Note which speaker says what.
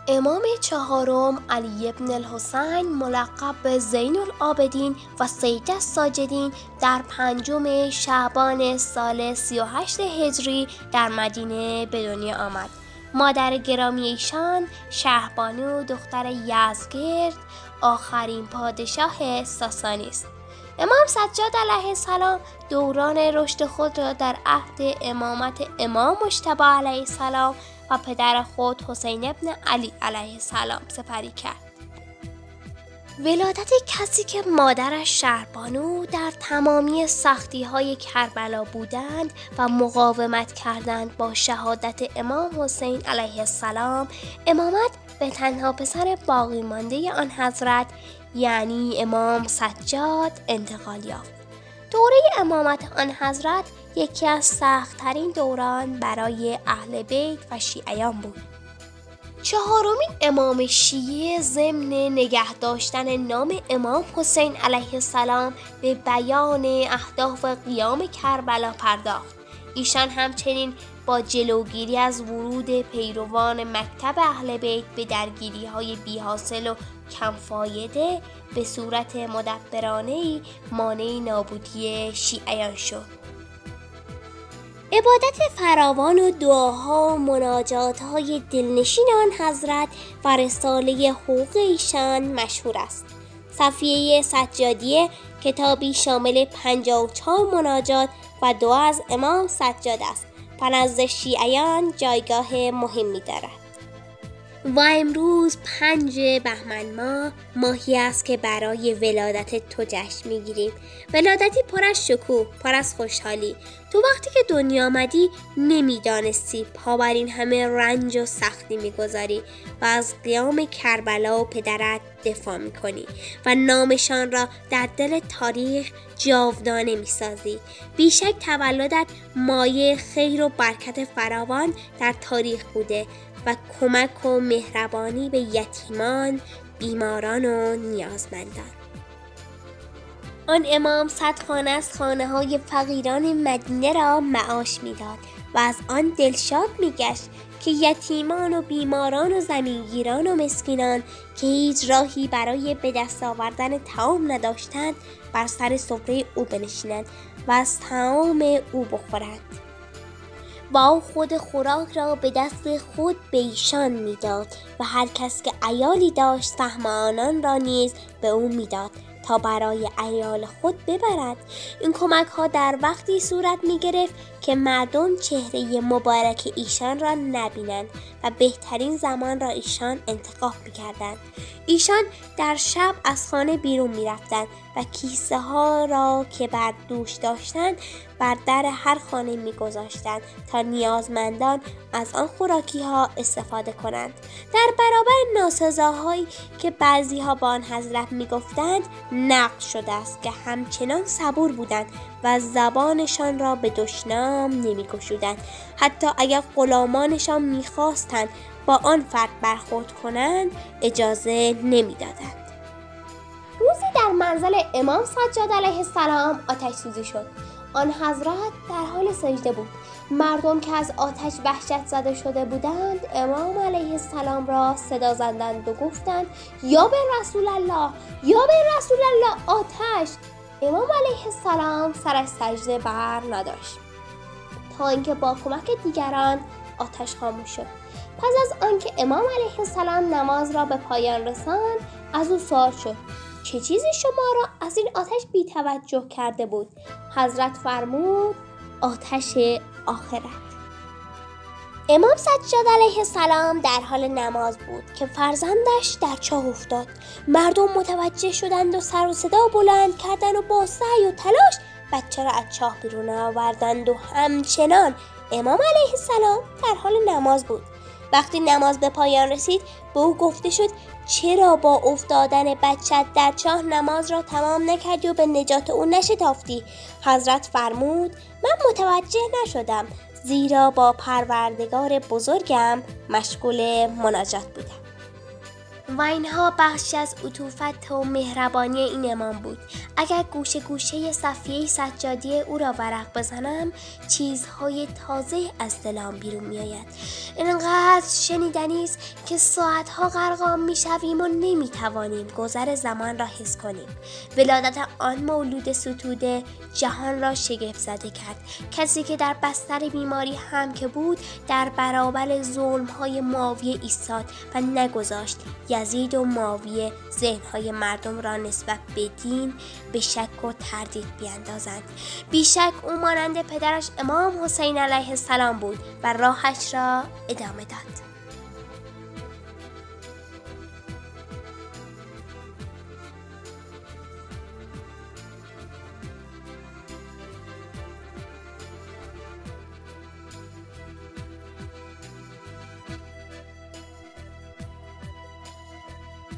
Speaker 1: امام چهارم علی بن الحسین ملقب به زین العابدین و سید الساجدین در 5 شعبان سال 38 هجری در مدینه به دنیا آمد. مادر گرامی ایشان شهربانو دختر یزدگرد آخرین پادشاه ساسانی است. امام سجاد علیه السلام دوران رشد خود را در عهد امامت امام مجتبی علیه السلام و پدر خود حسین ابن علی علیه السلام سپری کرد. ولادت کسی که مادرش شهربانو در تمامی سختی‌های کربلا بودند و مقاومت کردند با شهادت امام حسین علیه السلام، امامت به تنها پسر باقی مانده آن حضرت یعنی امام سجاد انتقال یافت. دوره امامت آن حضرت یکی از سخت‌ترین دوران برای اهل بیت و شیعیان بود. چهارمین امام شیعه ضمن نگه داشتن نام امام حسین علیه السلام به بیان اهداف قیام کربلا پرداخت. ایشان همچنین با جلوگیری از ورود پیروان مکتب اهل بیت به درگیری‌های بی‌حاصل و کم‌فایده به صورت مدبرانه‌ای مانع نابودی شیعیان شد. عبادت فراوان و دعاها و مناجات‌های دلنشین آن حضرت و رساله حقوق ایشان مشهور است. صفیه سجادیه کتابی شامل 54 مناجات و دعا از امام سجاد است و نزد شیعیان جایگاه مهمی دارد. و امروز 5 بهمن ماهی است که برای ولادت تو جشن میگیریم. ولادتی پر از شکوه، پر از خوشحالی. تو وقتی که دنیا آمدی نمیدانستی پا بر این همه رنج و سختی میگذاری و از قیام کربلا و پدرت دفاع میکنی و نامشان را در دل تاریخ جاودانه میسازی. بیشک تولدت مایه خیر و برکت فراوان در تاریخ بوده و کمک و مهربانی به یتیمان، بیماران و نیازمندان. آن امام 100 خانه از خانه‌های فقیران مدینه را معاش می‌داد و از آن دلشاد می‌گشت که یتیمان و بیماران و زمینگیران و مسکینان که هیچ راهی برای به دست آوردن طعام نداشتند بر سر سفره او بنشینند و از طعام او بخورند. و او خود خوراک را به دست خود به ایشان میداد و هر کس که عیالی داشت سهم آنان را نیز به او میداد تا برای عیال خود ببرد. این کمک ها در وقتی صورت می گرفت که مردم چهره مبارک ایشان را نبینند و بهترین زمان را ایشان انتخاب می کردند. ایشان در شب از خانه بیرون می رفتند و کیسه ها را که بر دوش داشتند بر در هر خانه می گذاشتند تا نیازمندان از آن خوراکی ها استفاده کنند. در برابر ناسزاهایی که بعضی ها با آن حضرت می گفتند نقل شده است که همچنان صبور بودند و زبانشان را به دشنام نمی گشودند. حتی اگر غلامانشان می خواستند با آن فرد برخورد کنند اجازه نمی دادند. روزی در منزل امام سجاد علیه السلام آتش سوزی شد. آن حضرت در حال سجده بود. مردم که از آتش وحشت زده شده بودند امام علیه السلام را صدا زدند و گفتند یا به رسول الله، یا به رسول الله، آتش. امام علیه السلام سر از سجده بر نداشت تا اینکه با کمک دیگران آتش خاموش شد. پس از آنکه امام علیه السلام نماز را به پایان رساند از او سوال شد چه چیزی شما را از این آتش بی توجه کرده بود؟ حضرت فرمود آتش آخرت. امام سجاد علیه السلام در حال نماز بود که فرزندش در چاه افتاد. مردم متوجه شدند و سر و صدا بلند کردند و با سعی و تلاش بچه را از چاه بیرون آوردند و همچنان امام علیه السلام در حال نماز بود. وقتی نماز به پایان رسید به او گفته شد چرا با افتادن بچت در چاه نماز را تمام نکردی و به نجات او نشتافتی؟ حضرت فرمود من متوجه نشدم زیرا با پروردگار بزرگم مشغول مناجات بودم. و اینها بخشی از عطوفت و مهربانی این امام بود. اگر گوشه گوشه صفیه سجادی او را ورق بزنم چیزهای تازه از دلم بیرون می آید. اینقدر شنیدنی است که ساعتها غرقام می شویم و نمی توانیم گذر زمان را حس کنیم. ولادت آن مولود ستوده جهان را شگفت زده کرد. کسی که در بستر بیماری هم که بود در برابر ظلم‌های معاویه ایستاد و نگذاشت یزید و معاویه ذهن‌های مردم را نسبت به دین به شک و تردید بیاندازند. بیشک او مانند پدرش امام حسین علیه السلام بود و راهش را ادامه داد.